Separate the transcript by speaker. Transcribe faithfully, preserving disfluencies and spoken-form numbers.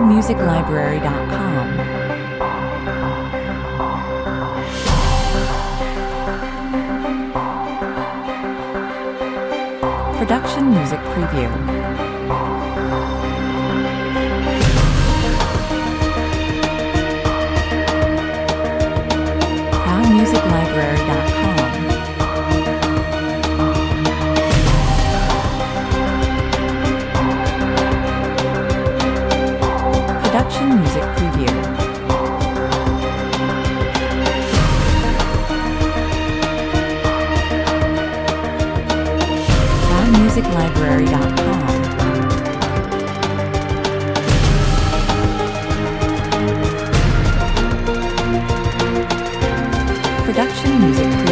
Speaker 1: music library dot com. Production Music Preview. music library dot com. Production Music Preview. music library dot com. Production Music Preview.